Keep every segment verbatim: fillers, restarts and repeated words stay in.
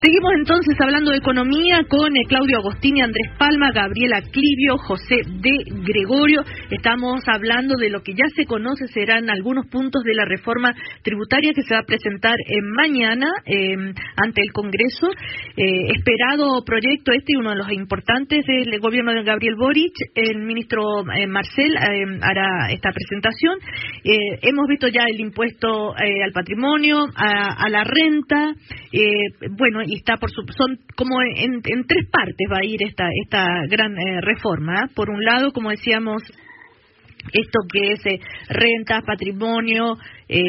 Seguimos entonces hablando de economía con eh, Claudio Agostini, Andrés Palma, Gabriela Clivio, José de Gregorio. Estamos hablando de lo que ya se conoce, serán algunos puntos de la reforma tributaria que se va a presentar eh, mañana eh, ante el Congreso. Eh, esperado proyecto este, uno de los importantes del gobierno de Gabriel Boric. El ministro eh, Marcel eh, hará esta presentación. Eh, hemos visto ya el impuesto eh, al patrimonio, a, a la renta, eh, bueno, y está por su, son como en, en tres partes va a ir esta esta gran eh, reforma. Por un lado, como decíamos, esto que es eh, rentas, patrimonio eh,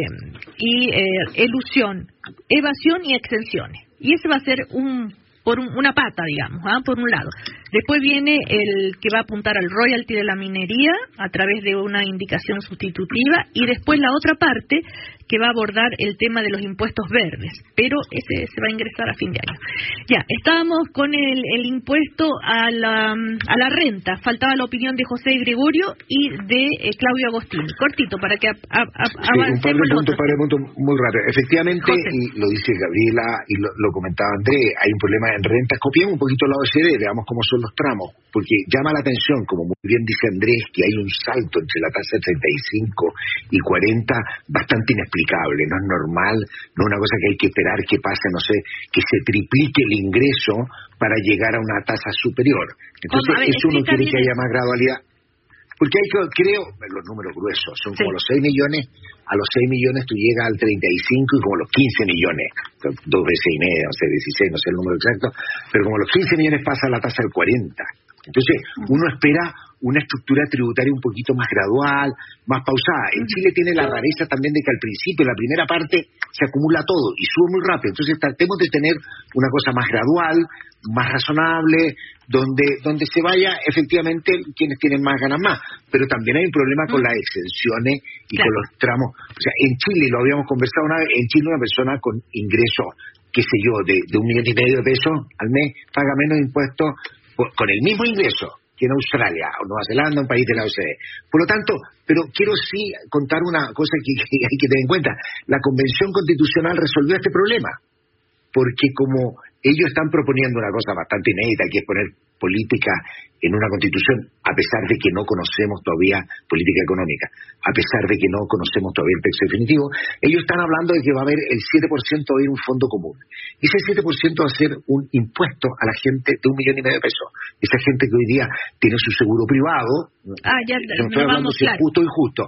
y eh, elusión, evasión y exenciones. Y ese va a ser un por un, una pata, digamos, ¿ah? Por un lado. Después viene el que va a apuntar al royalty de la minería a través de una indicación sustitutiva, y después la otra parte que va a abordar el tema de los impuestos verdes, pero ese se va a ingresar a fin de año. Ya, estábamos con el, el impuesto a la, a la renta. Faltaba la opinión de José Gregorio y de eh, Claudio Agostini. Cortito, para que a, a, a, sí, avancemos. Un par de puntos, par de puntos muy rápido. Efectivamente, José, y lo dice Gabriela y lo, lo comentaba Andrés, hay un problema en rentas. Copiemos un poquito la O E C D, veamos cómo son los tramos, porque llama la atención, como muy bien dice Andrés, que hay un salto entre la tasa de treinta y cinco y cuarenta bastante inexplicable. No es normal, no es una cosa que hay que esperar que pase, no sé, que se triplique el ingreso para llegar a una tasa superior. Entonces, ver, eso uno quiere que haya más gradualidad. Porque hay que, creo, los números gruesos, son sí. como los seis millones, a los seis millones tú llegas al treinta y cinco y como los quince millones, dos veces y media, no sé, dieciséis, no sé el número exacto, pero como los quince millones pasa la tasa del cuarenta. Entonces, uno espera una estructura tributaria un poquito más gradual, más pausada. En Chile tiene la rareza también de que al principio, la primera parte, se acumula todo y sube muy rápido. Entonces, tratemos de tener una cosa más gradual, más razonable, donde donde se vaya efectivamente quienes tienen más ganan más. Pero también hay un problema con las exenciones y claro. con los tramos. O sea, en Chile, lo habíamos conversado una vez, en Chile una persona con ingresos, qué sé yo, de, de un millón y medio de pesos al mes, paga menos impuestos con el mismo ingreso que en Australia o Nueva Zelanda, un país de la O E C D. Por lo tanto, pero quiero sí contar una cosa que, que hay que tener en cuenta. La Convención Constitucional resolvió este problema, porque como ellos están proponiendo una cosa bastante inédita, que es poner política en una constitución, a pesar de que no conocemos todavía política económica, a pesar de que no conocemos todavía el texto definitivo, ellos están hablando de que va a haber el siete por ciento de un fondo común. Ese siete por ciento va a ser un impuesto a la gente de un millón y medio de pesos. Esa gente que hoy día tiene su seguro privado, ah, ya, no estoy hablando si es justo o injusto,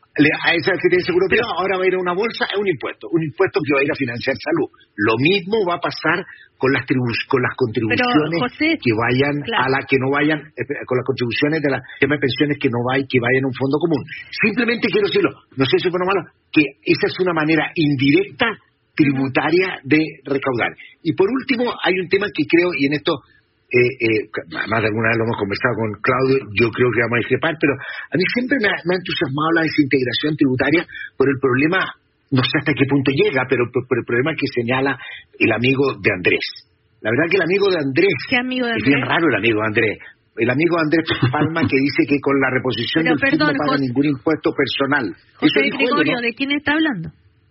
a esa que tiene seguro privado, ahora va a ir a una bolsa, es un impuesto, un impuesto que va a ir a financiar salud. Lo mismo va a pasar con las tribus, con las contribuciones Pero, José, que vayan claro. a la que no vayan, eh, con las contribuciones de la tema de pensiones que no vayan, que vayan a un fondo común. Simplemente quiero decirlo, no sé si es bueno o malo, que esa es una manera indirecta tributaria de recaudar. Y por último, hay un tema que creo, y en esto Eh, eh, más de alguna vez lo hemos conversado con Claudio, yo creo que vamos a discrepar, pero a mí siempre me ha, me ha entusiasmado la desintegración tributaria por el problema, no sé hasta qué punto llega, pero por, por el problema que señala el amigo de Andrés. La verdad que el amigo de Andrés, ¿Qué amigo de Andrés? Es bien raro el amigo de Andrés, el amigo de Andrés Palma que dice que con la reposición pero, del F I P no paga José, ningún impuesto personal. José Gregorio, ¿no? ¿De quién está hablando?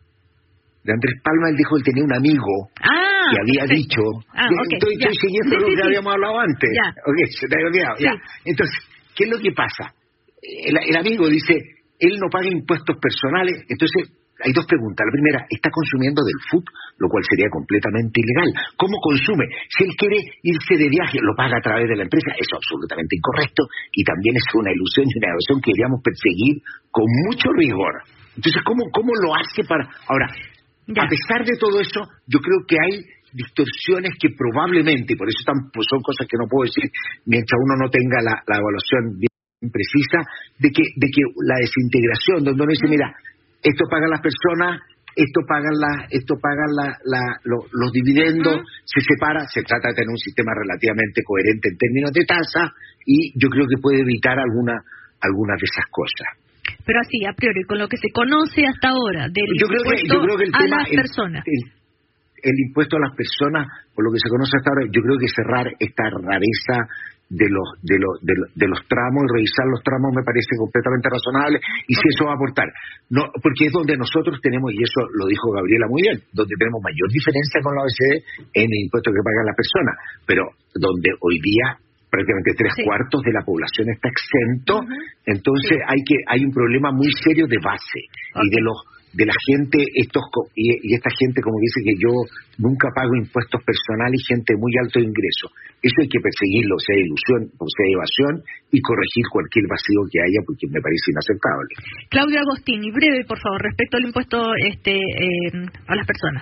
De Andrés Palma. Él dijo que él tenía un amigo ah, que había perfecto. dicho, ah, okay, estoy, estoy siguiendo sí, lo sí, que sí. habíamos hablado antes, ya. Okay, se te había olvidado, sí. ya. Entonces, ¿qué es lo que pasa? El, el amigo dice, él no paga impuestos personales. Entonces, hay dos preguntas. La primera, ¿está consumiendo del F U T? Lo cual sería completamente ilegal. ¿Cómo consume? Si él quiere irse de viaje, lo paga a través de la empresa. Eso es absolutamente incorrecto y también es una ilusión y una evasión que deberíamos perseguir con mucho rigor. Entonces, ¿cómo, cómo lo hace para...? Ahora, ya. A pesar de todo eso, yo creo que hay distorsiones que probablemente, y por eso están, pues son cosas que no puedo decir mientras uno no tenga la, la evaluación bien precisa, de que de que la desintegración, donde uno dice, mira, esto pagan las personas, esto pagan la, esto pagan la, la, lo, los dividendos, uh-huh. se separa, se trata de tener un sistema relativamente coherente en términos de tasa, y yo creo que puede evitar alguna algunas de esas cosas. Pero así, a priori, con lo que se conoce hasta ahora del yo creo impuesto que, yo creo que el a tema, las el, personas. El, el impuesto a las personas, por lo que se conoce hasta ahora, yo creo que cerrar esta rareza de los de los de los, de los tramos, y revisar los tramos me parece completamente razonable, y si eso va a aportar, no, porque es donde nosotros tenemos, y eso lo dijo Gabriela muy bien, donde tenemos mayor diferencia con la O E C D en el impuesto que pagan las personas, pero donde hoy día prácticamente tres sí. cuartos de la población está exento, uh-huh. entonces sí. hay que hay un problema muy serio de base, okay. y de los de la gente, estos y, y esta gente como dice que yo nunca pago impuestos personales, y gente de muy alto ingreso. Eso hay que perseguirlo, o sea ilusión, o sea evasión, y corregir cualquier vacío que haya, porque me parece inaceptable. Claudio Agostini, breve, por favor, respecto al impuesto este eh, a las personas.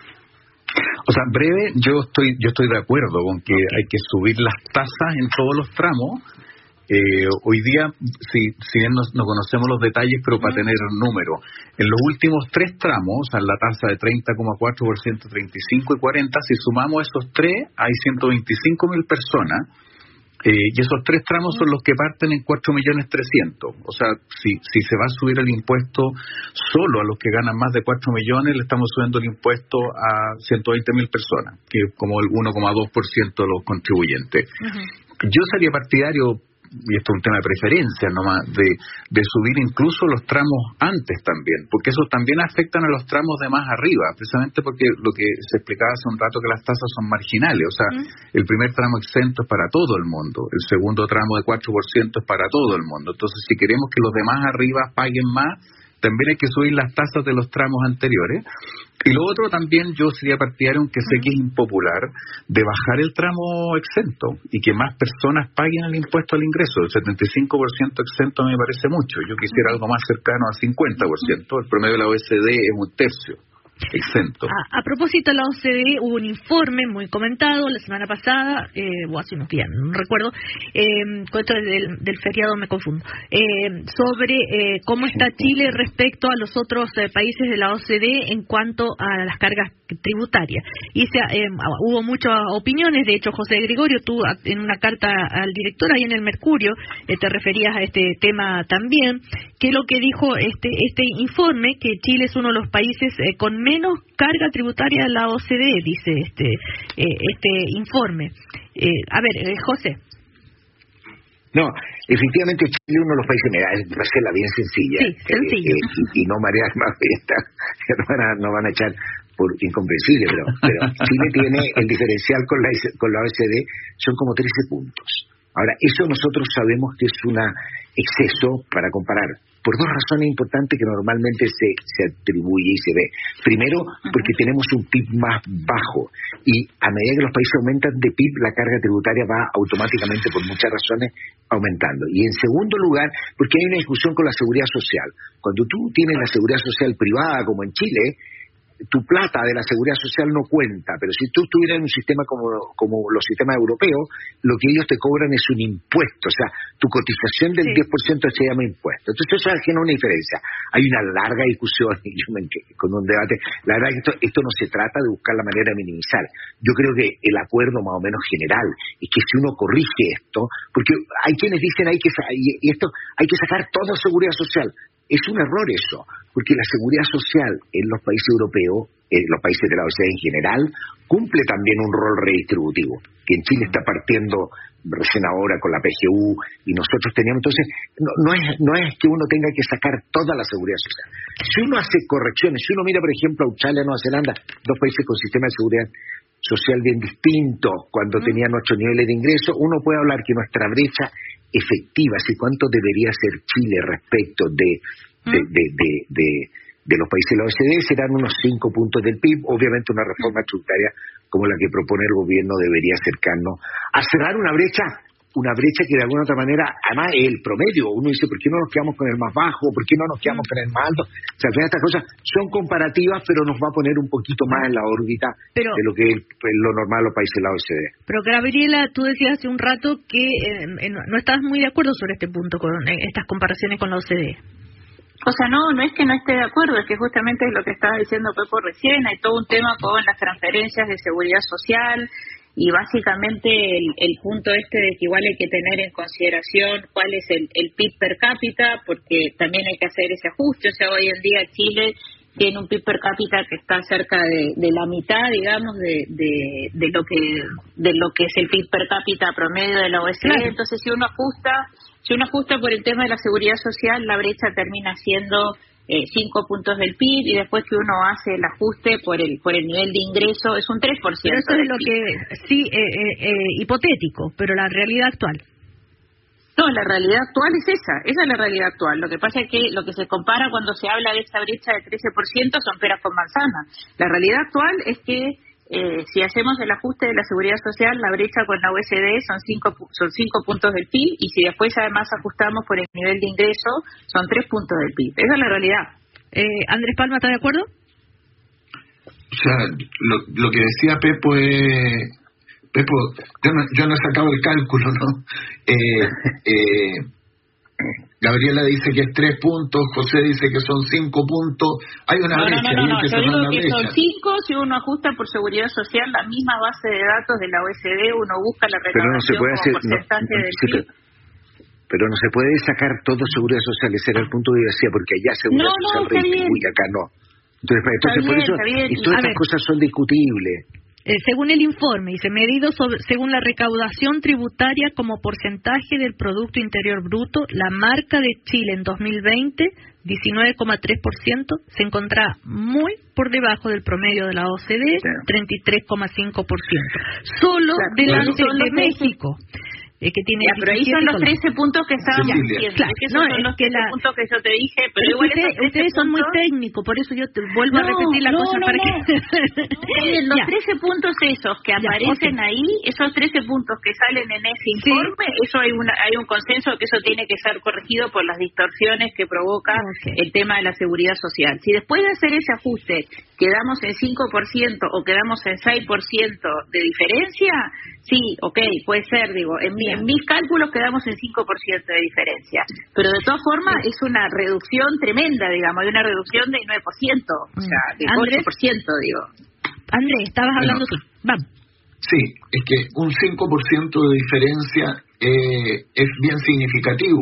O sea, breve, yo estoy yo estoy de acuerdo con que okay. hay que subir las tasas en todos los tramos. Eh, hoy día, si, si bien no, no conocemos los detalles, pero para tener números, en los últimos tres tramos, o sea, la tasa de treinta coma cuatro por ciento, treinta y cinco y cuarenta, si sumamos esos tres, hay ciento veinticinco mil personas, eh, y esos tres tramos son los que parten en cuatro millones trescientos. O sea, si, si se va a subir el impuesto solo a los que ganan más de cuatro millones, le estamos subiendo el impuesto a ciento veinte mil personas, que es como el uno coma dos por ciento de los contribuyentes. Uh-huh. Yo sería partidario, y esto es un tema de preferencia nomás, de, de subir incluso los tramos antes también, porque esos también afectan a los tramos de más arriba, precisamente porque lo que se explicaba hace un rato, que las tasas son marginales, o sea, ¿Mm? el primer tramo exento es para todo el mundo, el segundo tramo de cuatro por ciento es para todo el mundo, entonces si queremos que los demás arriba paguen más, también hay que subir las tasas de los tramos anteriores. Y lo otro también, yo sería partidario, aunque sé que es impopular, de bajar el tramo exento y que más personas paguen el impuesto al ingreso. El setenta y cinco por ciento exento me parece mucho. Yo quisiera algo más cercano al cincuenta por ciento. El promedio de la O E C D es un tercio exento. A, a propósito de la O C D, hubo un informe muy comentado la semana pasada, eh, o hace unos días, no recuerdo, eh, con esto del, del feriado me confundo, eh, sobre eh, cómo está Chile respecto a los otros eh, países de la O C D en cuanto a las cargas tributarias. Y se, eh, hubo muchas opiniones, de hecho José Gregorio, tú en una carta al director ahí en el Mercurio, eh, te referías a este tema también, que lo que dijo este, este informe, que Chile es uno de los países eh, con menos carga tributaria de la O C D, dice este eh, este informe. Eh, a ver, eh, José. No, efectivamente Chile es uno de los países, mira, es hacerla bien sencilla. Sí, sencillo. Eh, eh, y, y no marear más, no van a, no van a echar por incomprensible, pero, pero Chile tiene el diferencial con la, con la O E C D, son como trece puntos. Ahora, eso nosotros sabemos que es un exceso para comparar, por dos razones importantes que normalmente se, se atribuye y se ve. Primero, porque tenemos un P I B más bajo, y a medida que los países aumentan de P I B, la carga tributaria va automáticamente, por muchas razones, aumentando. Y en segundo lugar, porque hay una discusión con la seguridad social. Cuando tú tienes la seguridad social privada, como en Chile, tu plata de la seguridad social no cuenta, pero si tú estuvieras en un sistema como, como los sistemas europeos, lo que ellos te cobran es un impuesto, o sea, tu cotización del sí. diez por ciento se llama impuesto. Entonces eso genera una diferencia. Hay una larga discusión y yo me, con un debate. La verdad que esto, esto no se trata de buscar la manera de minimizar. Yo creo que el acuerdo más o menos general es que si uno corrige esto, porque hay quienes dicen hay que y esto hay que sacar toda seguridad social. Es un error eso, porque la seguridad social en los países europeos, en los países de la O E C D en general, cumple también un rol redistributivo, que en Chile está partiendo recién ahora con la P G U, y nosotros teníamos, entonces, no, no es no es que uno tenga que sacar toda la seguridad social. Si uno hace correcciones, si uno mira, por ejemplo, Australia, Nueva Zelanda, dos países con sistemas de seguridad social bien distintos, cuando mm. tenían ocho niveles de ingreso, uno puede hablar que nuestra brecha efectiva, así cuánto debería ser Chile respecto de de, de, de, de, de los países de la O E C D, serán unos cinco puntos del P I B. Obviamente una reforma tributaria como la que propone el gobierno debería acercarnos a cerrar una brecha, una brecha que de alguna otra manera, además es el promedio. Uno dice, ¿por qué no nos quedamos con el más bajo? ¿Por qué no nos quedamos con el más alto? O sea, al final estas cosas son comparativas, pero nos va a poner un poquito más en la órbita pero, de lo que es lo normal de los países de la O E C D. Pero Gabriela, tú decías hace un rato que eh, no estabas muy de acuerdo sobre este punto, con eh, estas comparaciones con la O E C D. O sea, no, no es que no esté de acuerdo, es que justamente es lo que estaba diciendo Pepo recién, hay todo un tema con las transferencias de seguridad social, y básicamente el, el punto este de que igual hay que tener en consideración cuál es el, el P I B per cápita, porque también hay que hacer ese ajuste. O sea, hoy en día Chile tiene un P I B per cápita que está cerca de, de la mitad, digamos, de, de, de lo que de lo que es el P I B per cápita promedio de la O E C D. Claro. Entonces, si uno ajusta, si uno ajusta por el tema de la seguridad social, la brecha termina siendo eh, cinco puntos del P I B, y después que uno hace el ajuste por el por el nivel de ingreso es un tres por ciento. Pero eso es lo que sí eh, eh, eh, hipotético, pero la realidad actual. No, la realidad actual es esa, esa es la realidad actual. Lo que pasa es que lo que se compara cuando se habla de esa brecha de trece por ciento son peras con manzanas. La realidad actual es que eh, si hacemos el ajuste de la seguridad social, la brecha con la O E C D son cinco, son cinco puntos del P I B, y si después además ajustamos por el nivel de ingreso, son tres puntos del P I B. Esa es la realidad. Eh, Andrés Palma, ¿está de acuerdo? O sea, lo, lo que decía Pepo es... Pepo, yo no, yo no he sacado el cálculo, ¿no? Eh, eh, Gabriela dice que es tres puntos, José dice que son cinco puntos. Hay una no, brecha. No, no, no, que yo digo que brecha. son cinco si uno ajusta por seguridad social la misma base de datos de la O E C D, uno busca la recaudación no se puede como hacer, porcentaje no, no, del sí, P I B. Pero, pero no se puede sacar todo seguridad social, ese era el punto que yo decía, porque allá seguridad no, social no, redistribuye, acá no. Entonces, entonces bien, por eso, y todas estas cosas son discutibles. Eh, según el informe, dice, medido sobre, según la recaudación tributaria como porcentaje del Producto Interior Bruto, la marca de Chile en dos mil veinte, diecinueve coma tres por ciento, se encontraba muy por debajo del promedio de la O C D, treinta y tres coma cinco por ciento. Solo claro, delante de México. Eh, que tiene ya, pero ahí son los trece puntos que estábamos diciendo. Claro, es que no, son es los que la... puntos que yo te dije, pero, pero igual usted, ustedes puntos... son muy técnicos, por eso yo te vuelvo no, a repetir la no, cosa no, para no. que... no, los ya. trece puntos esos que aparecen ya, okay. ahí, esos trece puntos que salen en ese informe, sí. eso hay una hay un consenso que eso tiene que ser corregido por las distorsiones que provoca okay. el tema de la seguridad social. Si después de hacer ese ajuste quedamos en cinco por ciento o quedamos en seis por ciento de diferencia, sí, ok, puede ser, digo, en, mi, en mis cálculos quedamos en cinco por ciento de diferencia, pero de todas formas sí. es una reducción tremenda, digamos, hay una reducción del nueve por ciento, o sea, del Andrés, ocho por ciento, digo. Andrés, estabas hablando tú, vamos. Sí, es que un cinco por ciento de diferencia eh, es bien significativo,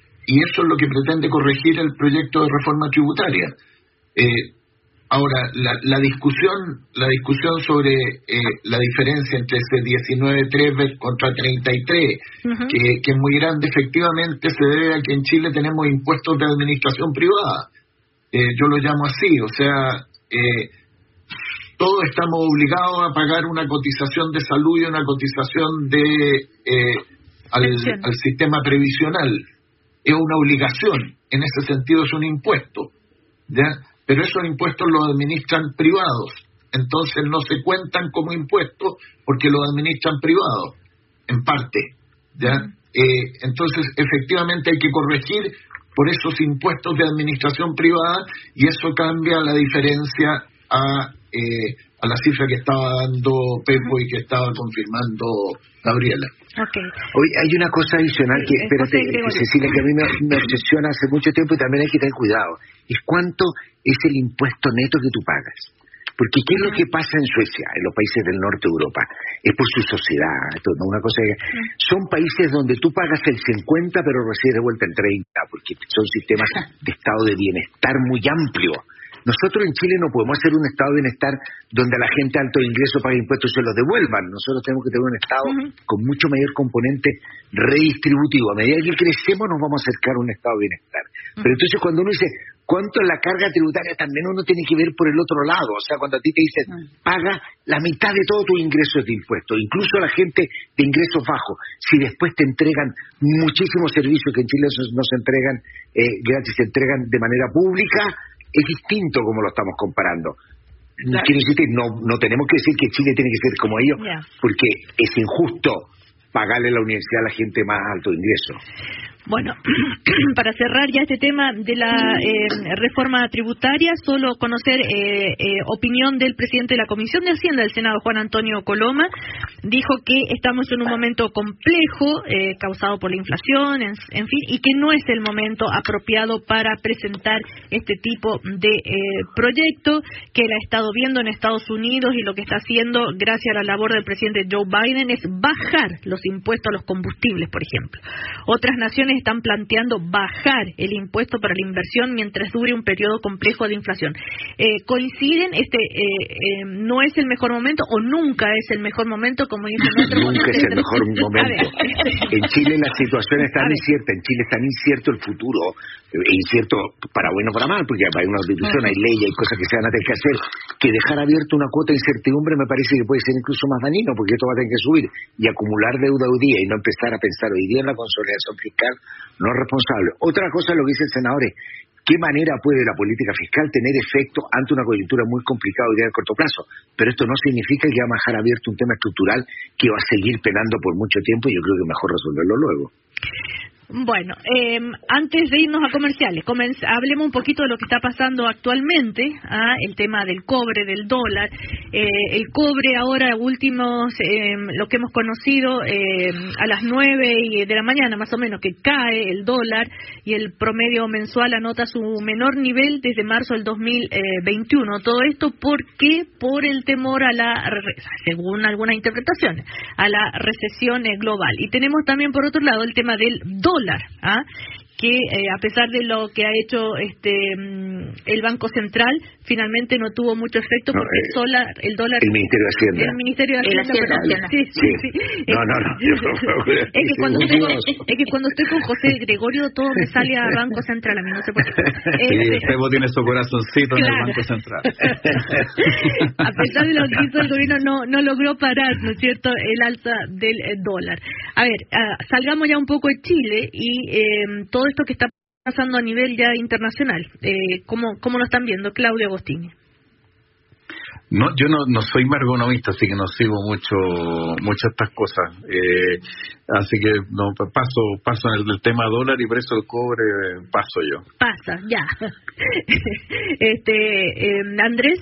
y eso es lo que pretende corregir el proyecto de reforma tributaria. Eh, Ahora, la, la discusión la discusión sobre eh, la diferencia entre ese diecinueve coma tres contra treinta y tres, uh-huh. que, que es muy grande, efectivamente se debe a que en Chile tenemos impuestos de administración privada. Eh, yo lo llamo así, o sea, eh, todos estamos obligados a pagar una cotización de salud y una cotización de eh, al, al sistema previsional. Es una obligación, en ese sentido es un impuesto, ¿ya? Pero esos impuestos los administran privados, entonces no se cuentan como impuestos porque los administran privados, en parte, ¿ya? Eh, entonces, efectivamente hay que corregir por esos impuestos de administración privada, y eso cambia la diferencia a, eh, a la cifra que estaba dando Pepo y que estaba confirmando Gabriela. Okay. Hoy hay una cosa adicional que, espérate, que Cecilia, que a mí me, me obsesiona hace mucho tiempo, y también hay que tener cuidado, es cuánto es el impuesto neto que tú pagas. Porque ¿qué es lo que pasa en Suecia, en los países del norte de Europa? Es por su sociedad, esto, ¿no? Una cosa que, son países donde tú pagas el cincuenta pero recibes de vuelta el treinta, porque son sistemas de estado de bienestar muy amplios. Nosotros en Chile no podemos hacer un estado de bienestar donde a la gente de alto ingreso pague impuestos y se los devuelvan. Nosotros tenemos que tener un estado uh-huh. con mucho mayor componente redistributivo. A medida que crecemos nos vamos a acercar a un estado de bienestar. Uh-huh. Pero entonces cuando uno dice cuánto es la carga tributaria, también uno tiene que ver por el otro lado. O sea, cuando a ti te dicen uh-huh. paga la mitad de todos tus ingresos de impuestos, incluso a la gente de ingresos bajos, si después te entregan muchísimos servicios que en Chile no se entregan eh, gratis, se entregan de manera pública, es distinto como lo estamos comparando. Claro. Quiero decir, no, no tenemos que decir que Chile tiene que ser como ellos, yeah. porque es injusto pagarle la universidad a la gente más alto ingreso. Bueno, para cerrar ya este tema de la eh, reforma tributaria, solo conocer eh, eh, opinión del presidente de la Comisión de Hacienda del Senado, Juan Antonio Coloma, dijo que estamos en un momento complejo eh, causado por la inflación, en, en fin, y que no es el momento apropiado para presentar este tipo de eh, proyecto, que él ha estado viendo en Estados Unidos y lo que está haciendo gracias a la labor del presidente Joe Biden es bajar los impuestos a los combustibles, por ejemplo. Otras naciones están planteando bajar el impuesto para la inversión mientras dure un periodo complejo de inflación. Eh, ¿Coinciden? Este eh, eh, no es el mejor momento o nunca es el mejor momento, como dicen otros? Nunca es el mejor momento. En Chile la situación es tan incierta, en Chile es tan incierto el futuro, eh, incierto para bueno o para mal, porque hay una constitución, hay leyes, hay cosas que se van a tener que hacer, que dejar abierto una cuota de incertidumbre me parece que puede ser incluso más dañino, porque esto va a tener que subir y acumular deuda hoy día y no empezar a pensar hoy día en la consolidación fiscal no es responsable. Otra cosa es lo que dicen senadores. ¿Qué manera puede la política fiscal tener efecto ante una coyuntura muy complicada hoy día a corto plazo? Pero esto no significa que vamos a dejar abierto un tema estructural que va a seguir penando por mucho tiempo y yo creo que mejor resolverlo luego. Bueno, eh, antes de irnos a comerciales, comenz- hablemos un poquito de lo que está pasando actualmente, ¿ah? El tema del cobre, del dólar. Eh, el cobre ahora, últimos, eh, lo que hemos conocido, eh, a las nueve de la mañana más o menos, que cae el dólar y el promedio mensual anota su menor nivel desde marzo del dos mil veintiuno. Todo esto, ¿por qué? Por el temor a la, según algunas interpretaciones, a la recesión global. Y tenemos también, por otro lado, el tema del dólar. Dólar, ¿ah? que eh, a pesar de lo que ha hecho este el Banco Central, finalmente no tuvo mucho efecto porque no, eh, sola, el dólar... El Ministerio de Hacienda. El Ministerio de Hacienda. Hacienda, Hacienda. Sí, sí, sí. sí. No, no, no. Es, que cuando estoy con, es que cuando estoy con José Gregorio todo me sale a Banco Central, a mí no sé por qué. Sí, este, Sebo tiene su corazoncito claro. en el Banco Central. A pesar de lo que hizo el gobierno, no, no logró parar, ¿no es cierto?, el alza del eh, dólar. A ver, uh, salgamos ya un poco de Chile y eh, todo esto que está pasando a nivel ya internacional. Eh, ¿cómo, ¿Cómo lo están viendo, Claudio Agostini? No, yo no, no soy margonomista, así que no sigo mucho muchas estas cosas. Eh, así que no paso paso en el, el tema dólar y precio del cobre, paso yo. Pasa, ya. este eh, Andrés.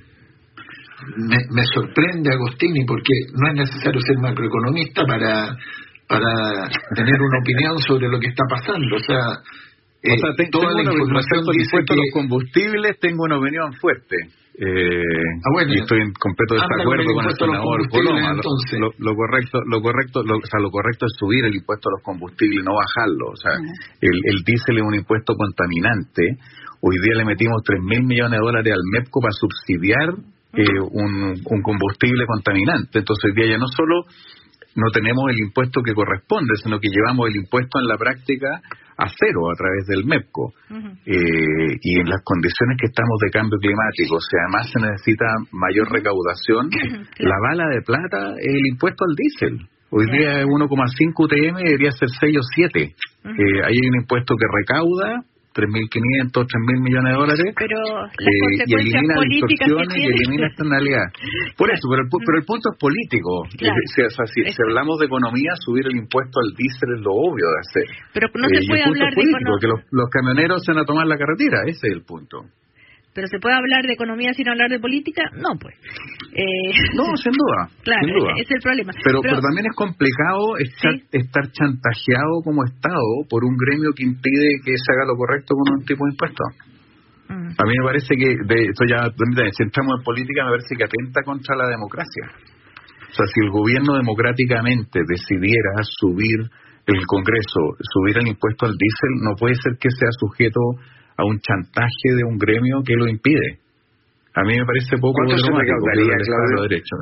Me, me sorprende, Agostini, porque no es necesario ser macroeconomista para para tener una opinión sobre lo que está pasando. O sea, eh, o sea te, toda la información dice que... los combustibles tengo una opinión fuerte. Eh, ah, bueno, y estoy en completo desacuerdo con el senador Coloma. Lo, lo, lo correcto, lo correcto, lo, o sea, lo correcto es subir el impuesto a los combustibles, no bajarlo. O sea, uh-huh. el, el diésel es un impuesto contaminante. Hoy día le metimos tres mil millones de dólares al MEPCO para subsidiar eh, un, un combustible contaminante. Entonces hoy día ya no solo no tenemos el impuesto que corresponde, sino que llevamos el impuesto en la práctica a cero a través del MEPCO. Uh-huh. Eh, y en las condiciones que estamos de cambio climático, o sea, además se necesita mayor recaudación, uh-huh. la bala de plata es el impuesto al diésel. Hoy uh-huh. día es uno coma cinco U T M, debería ser seis o siete. Uh-huh. Eh, hay un impuesto que recauda tres mil quinientos, tres mil millones de dólares, pero las eh, consecuencias y elimina políticas distorsiones y elimina externalidad. Por eso, pero el, pero el punto es político. Claro. Es, o sea, si, si hablamos de economía, subir el impuesto al diésel es lo obvio de hacer. Pero no se eh, puede hablar de economía. Porque los, los camioneros se van a tomar la carretera, ese es el punto. ¿Pero se puede hablar de economía sin hablar de política? No, pues. Eh... No, sin duda. Claro, sin duda. Ese es el problema. Pero, pero, pero también es complicado estar, ¿sí? estar chantajeado como Estado por un gremio que impide que se haga lo correcto con un tipo de impuesto. Mm. A mí me parece que, de, esto ya, si entramos en política, me parece que atenta contra la democracia. O sea, si el gobierno democráticamente decidiera subir el Congreso, subir el impuesto al diésel, no puede ser que sea sujeto a un chantaje de un gremio que lo impide. A mí me parece poco dramático el Estado de Derecho.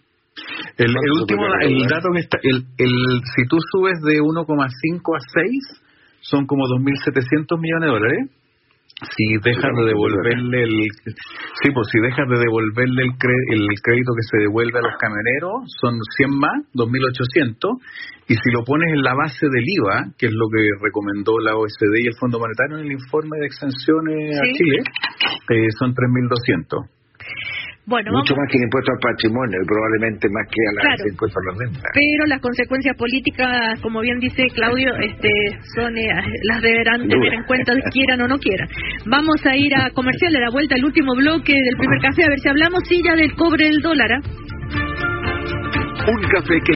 El, el último, el dato que está, el, el, si tú subes de uno coma cinco a seis, son como dos mil setecientos millones de dólares. Si dejas de devolverle el, sí, pues si dejas de devolverle el, cre, el crédito que se devuelve a los camioneros, son cien más, dos mil ochocientos. Y si lo pones en la base del I V A, que es lo que recomendó la O E C D y el Fondo Monetario en el informe de exenciones, ¿sí?, a Chile, eh, son tres mil doscientos. Bueno, mucho vamos. más que el impuesto al patrimonio y probablemente más que al claro, impuesto a la renta. Pero las consecuencias políticas, como bien dice Claudio, este, son eh, las deberán tener en cuenta, quieran o no quieran. Vamos a ir a comercial, a la vuelta, el último bloque del primer café, a ver si hablamos sí ya del cobre del dólar. ¿eh? Un café que